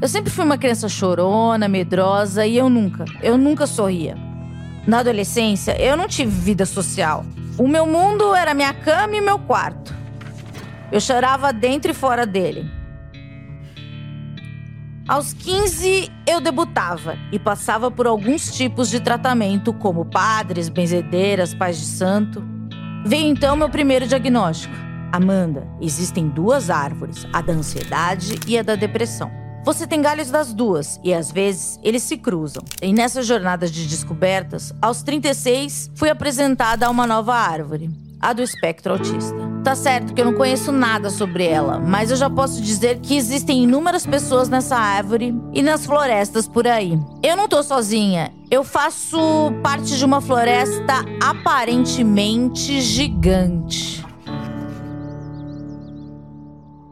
Eu sempre fui uma criança chorona, medrosa e eu nunca sorria. Na adolescência, eu não tive vida social. O meu mundo era minha cama e meu quarto. Eu chorava dentro e fora dele. Aos 15, eu debutava e passava por alguns tipos de tratamento, como padres, benzedeiras, pais de santo. Veio então meu primeiro diagnóstico. Amanda, existem 2 árvores, a da ansiedade e a da depressão. Você tem galhos das 2 e às vezes eles se cruzam. E nessa jornada de descobertas, aos 36, fui apresentada a uma nova árvore, a do espectro autista. Tá certo que eu não conheço nada sobre ela, mas eu já posso dizer que existem inúmeras pessoas nessa árvore e nas florestas por aí. Eu não tô sozinha, eu faço parte de uma floresta aparentemente gigante.